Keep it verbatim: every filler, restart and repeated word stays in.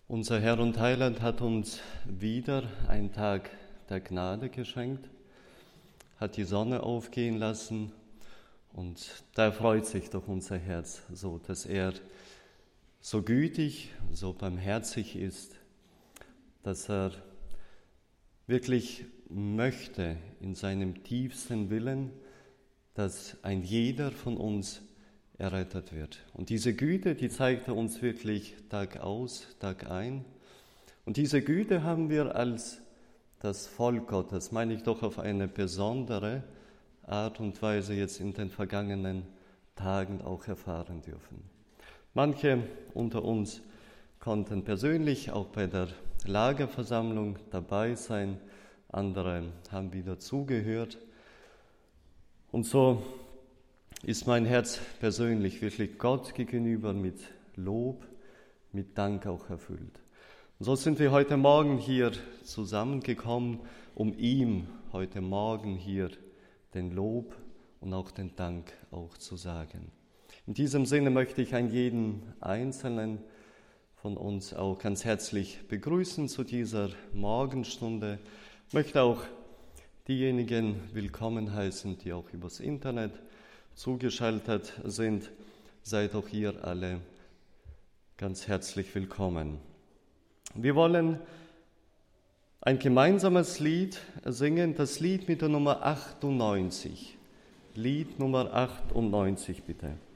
Unser Herr und Heiland hat uns wieder einen Tag der Gnade geschenkt, hat die Sonne aufgehen lassen und da freut sich doch unser Herz so, dass er so gütig, so barmherzig ist, dass er wirklich möchte in seinem tiefsten Willen, dass ein jeder von uns errettet wird. Und diese Güte, die zeigt er uns wirklich Tag aus, Tag ein. Und diese Güte haben wir als das Volk Gottes, meine ich doch auf eine besondere Art und Weise jetzt in den vergangenen Tagen auch erfahren dürfen. Manche unter uns konnten persönlich auch bei der Lagerversammlung dabei sein, andere haben wieder zugehört. Und so ist mein Herz persönlich wirklich Gott gegenüber mit Lob, mit Dank auch erfüllt. Und so sind wir heute Morgen hier zusammengekommen, um ihm heute Morgen hier den Lob und auch den Dank auch zu sagen. In diesem Sinne möchte ich einen jeden Einzelnen von uns auch ganz herzlich begrüßen zu dieser Morgenstunde. Ich möchte auch diejenigen willkommen heißen, die auch übers Internet zugeschaltet sind. Seid auch ihr alle ganz herzlich willkommen. Wir wollen ein gemeinsames Lied singen, das Lied mit der Nummer achtundneunzig. Lied Nummer achtundneunzig, bitte.